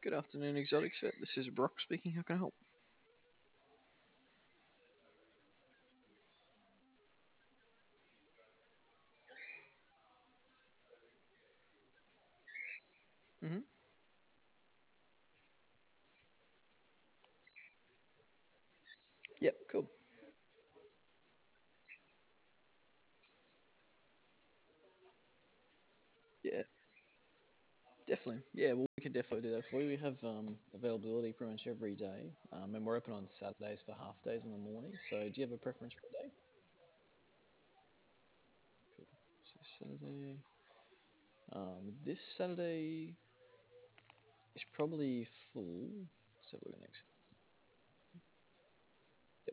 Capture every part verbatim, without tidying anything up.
Good afternoon, Exotic Set. This is Brock speaking. How can I help? Mm-hmm. Yep, cool. Yeah, definitely. Yeah, well, we can definitely do that for you. We have um, availability pretty much every day, um, and we're open on Saturdays for half days in the morning. So, do you have a preference for a day? Cool. So Saturday. Um, this Saturday is probably full. Let's have a look at next. Yep,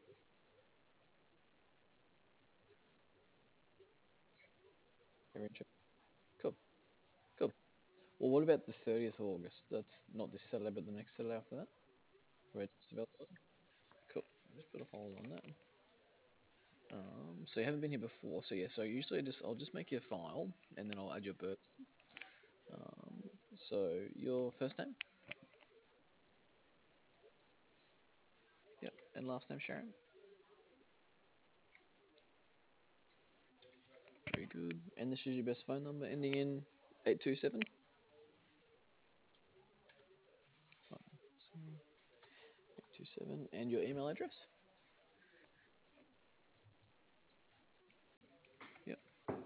very interesting. Cool, cool. Well, what about the thirtieth of August? That's not this Saturday, but the next Saturday after that. Right, it's availability. Cool. I'll just put a hold on that. Um, so you haven't been here before, so yeah. So usually I just I'll just make you a file, and then I'll add your birth. Um, so your first name, yep, and last name Sharon. Very good. And this is your best phone number, ending in eight two seven. Eight two seven, and your email address. Yep.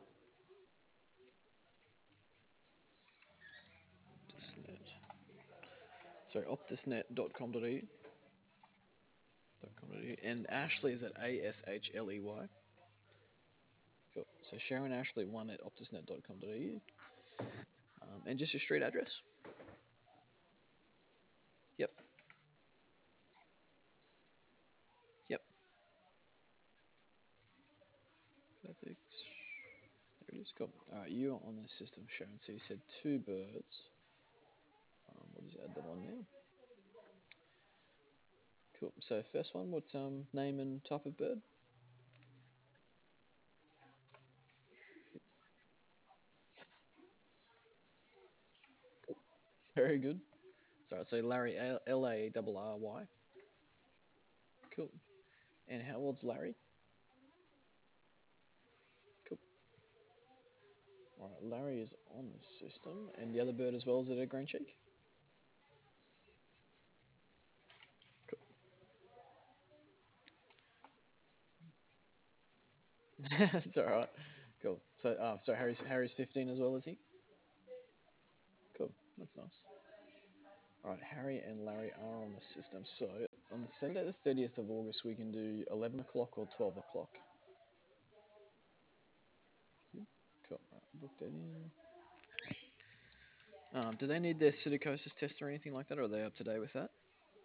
Optusnet. Sorry, optusnet dot com dot au. Dot com dot au. And Ashley is at A S H L E Y. Cool. So Sharon Ashley one at optusnet dot com dot au. Um, and just your street address. Yep. Yep. Perfect. There it is. Cool. All right, you're on the system, Sharon. So you said two birds. Um, we'll just add them on now. Cool. So first one, what's um name and type of bird? Cool. Very good. So I'd say Larry, L A R R Y. Cool. And how old's Larry? Cool. All right, Larry is on the system, and the other bird as well, is it a green cheek? Cool. That's all right. Cool. So, uh, so Harry's Harry's fifteen as well, is he? Cool. That's nice. All right, Harry and Larry are on the system. So on the Saturday, the thirtieth of August, we can do eleven o'clock or twelve o'clock. Cool. All right, book that in. Um, do they need their psittacosis test or anything like that, or are they up to date with that?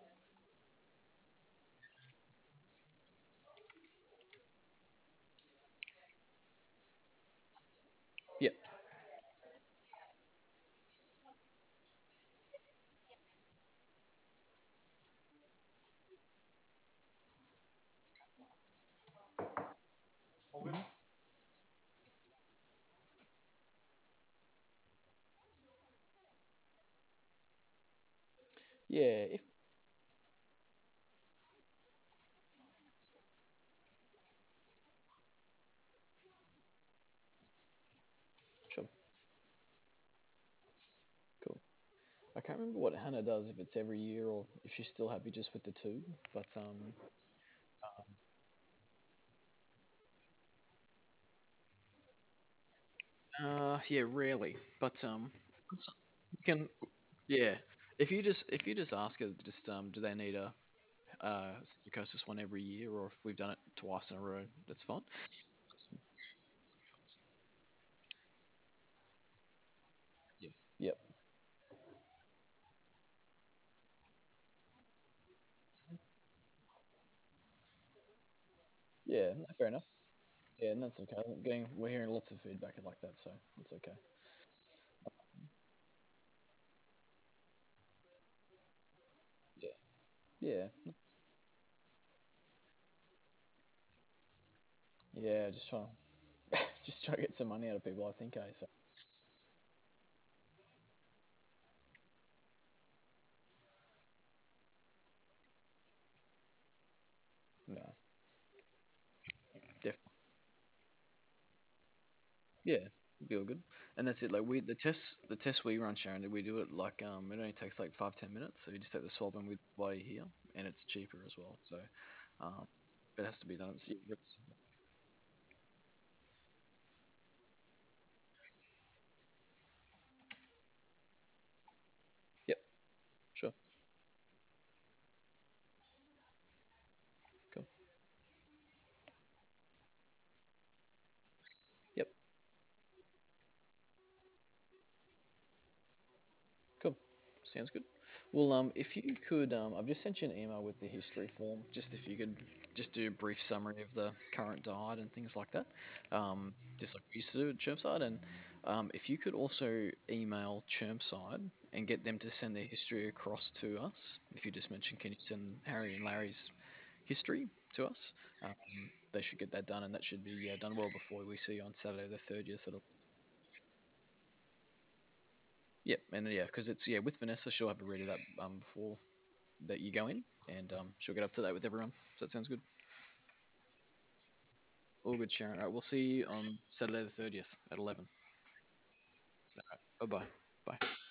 Yep. Mhm. Yeah, if sure, cool. I can't remember what Hannah does, if it's every year or if she's still happy just with the two. But um, uh, yeah, rarely. But um, so- you can yeah. If you just if you just ask her, just um, do they need a uh psittacosis one every year, or if we've done it twice in a row, that's fine. Yeah. Yep. Yeah. No, fair enough. Yeah, and that's okay. I'm getting we're hearing lots of feedback like that, so it's okay. Yeah. Yeah. Yeah. Just trying just trying to get some money out of people, I think, eh? So Yeah, be all good. And that's it. Like we the tests the tests we run, Sharon, we do it like um it only takes like five ten minutes. So you just take the swab and we while you're here, and it's cheaper as well. So um, it has to be done. It's, it's yep, sure, cool, yep. Cool. Sounds good. Well, um, if you could, um, I've just sent you an email with the history form. Just if you could just do a brief summary of the current diet and things like that, um, just like we used to do at Chermside. And um, if you could also email Chermside and get them to send their history across to us. If you just mention, can you send Harry and Larry's history to us? Um, they should get that done, and that should be yeah, done well before we see you on Saturday the thirtieth. Yep, and yeah, because it's yeah with Vanessa, she'll have a read of that um before that you go in, and um she'll get up to date with everyone. So that sounds good. All good, Sharon. All right, we'll see you on Saturday the thirtieth at eleven. All right, bye bye. Bye.